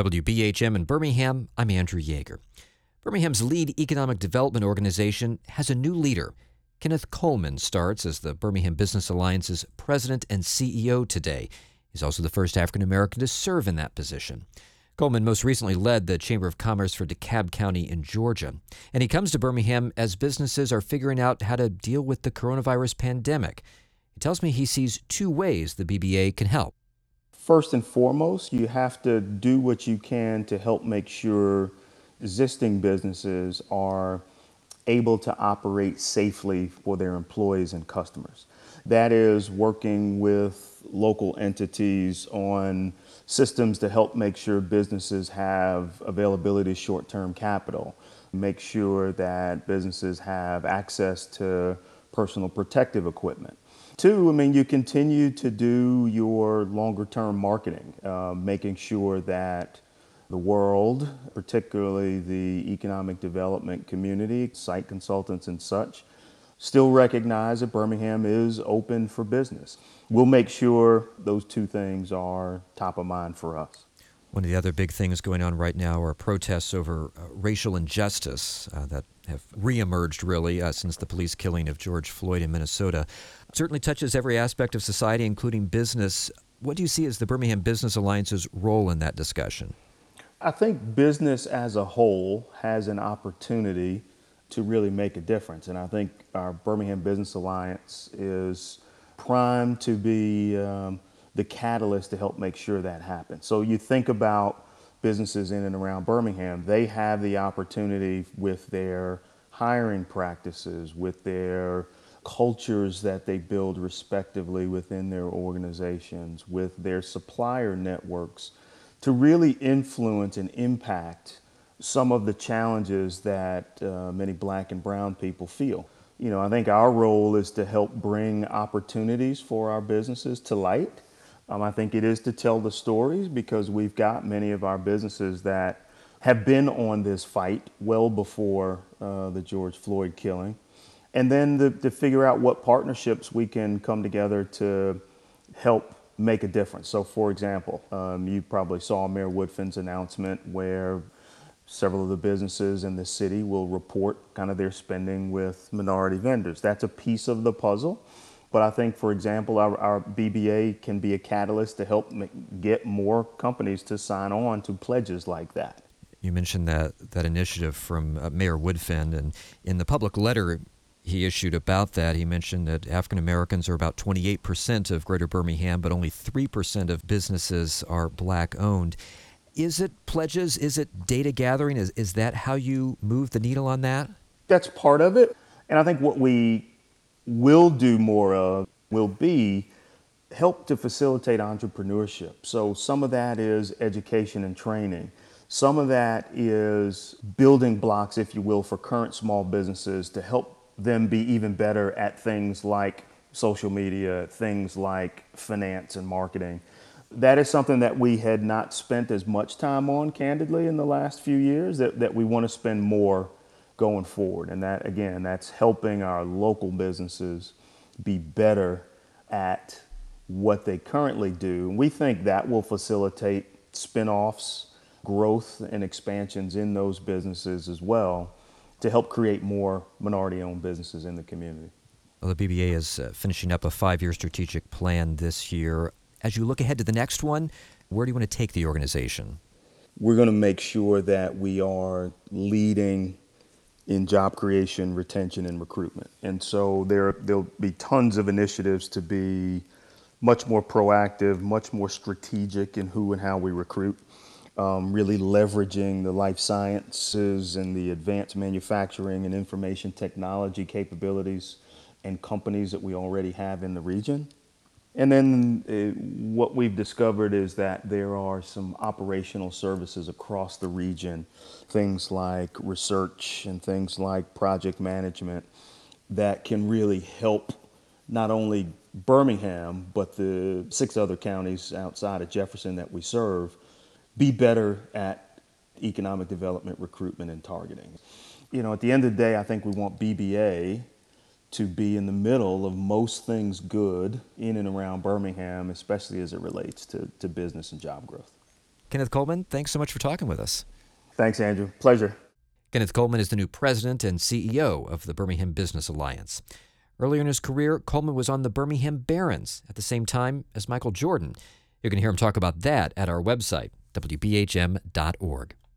WBHM in Birmingham, I'm Andrew Yeager. Birmingham's lead economic development organization has a new leader. Kenneth Coleman starts as the Birmingham Business Alliance's president and CEO today. He's also the first African American to serve in that position. Coleman most recently led the Chamber of Commerce for DeKalb County in Georgia. And he comes to Birmingham as businesses are figuring out how to deal with the coronavirus pandemic. He tells me he sees two ways the BBA can help. First and foremost, you have to do what you can to help make sure existing businesses are able to operate safely for their employees and customers. That is working with local entities on systems to help make sure businesses have availability of short-term capital, make sure that businesses have access to personal protective equipment. Two, you continue to do your longer-term marketing, making sure that the world, particularly the economic development community, site consultants and such, still recognize that Birmingham is open for business. We'll make sure those two things are top of mind for us. One of the other big things going on right now are protests over racial injustice that have reemerged, really, since the police killing of George Floyd in Minnesota. It certainly touches every aspect of society, including business. What do you see as the Birmingham Business Alliance's role in that discussion? I think business as a whole has an opportunity to really make a difference. And I think our Birmingham Business Alliance is primed to be the catalyst to help make sure that happens. So you think about businesses in and around Birmingham, they have the opportunity with their hiring practices, with their cultures that they build respectively within their organizations, with their supplier networks, to really influence and impact some of the challenges that many Black and brown people feel. I think our role is to help bring opportunities for our businesses to light. I think it is to tell the stories, because we've got many of our businesses that have been on this fight well before the George Floyd killing. And then to figure out what partnerships we can come together to help make a difference. So for example, you probably saw Mayor Woodfin's announcement where several of the businesses in the city will report kind of their spending with minority vendors. That's a piece of the puzzle. But I think, for example, our BBA can be a catalyst to help get more companies to sign on to pledges like that. You mentioned that initiative from Mayor Woodfin, and in the public letter he issued about that, he mentioned that African Americans are about 28% of Greater Birmingham, but only 3% of businesses are Black owned. Is it pledges? Is it data gathering? Is that how you move the needle on that? That's part of it. And I think what we will do more of will be help to facilitate entrepreneurship. So some of that is education and training. Some of that is building blocks, if you will, for current small businesses to help them be even better at things like social media, things like finance and marketing. That is something that we had not spent as much time on, candidly, in the last few years, that we want to spend more going forward. And that, again, that's helping our local businesses be better at what they currently do. And we think that will facilitate spin-offs, growth and expansions in those businesses as well, to help create more minority-owned businesses in the community. Well, the BBA is finishing up a 5-year strategic plan this year. As you look ahead to the next one, where do you want to take the organization? We're going to make sure that we are leading in job creation, retention, and recruitment. And so there'll be tons of initiatives to be much more proactive, much more strategic in who and how we recruit, really leveraging the life sciences and the advanced manufacturing and information technology capabilities and companies that we already have in the region. And then what we've discovered is that there are some operational services across the region, things like research and things like project management, that can really help not only Birmingham, but the 6 other counties outside of Jefferson that we serve, be better at economic development, recruitment, and targeting. At the end of the day, I think we want BBA to be in the middle of most things good in and around Birmingham, especially as it relates to business and job growth. Kenneth Coleman, thanks so much for talking with us. Thanks, Andrew. Pleasure. Kenneth Coleman is the new president and CEO of the Birmingham Business Alliance. Earlier in his career, Coleman was on the Birmingham Barons at the same time as Michael Jordan. You can hear him talk about that at our website, WBHM.org.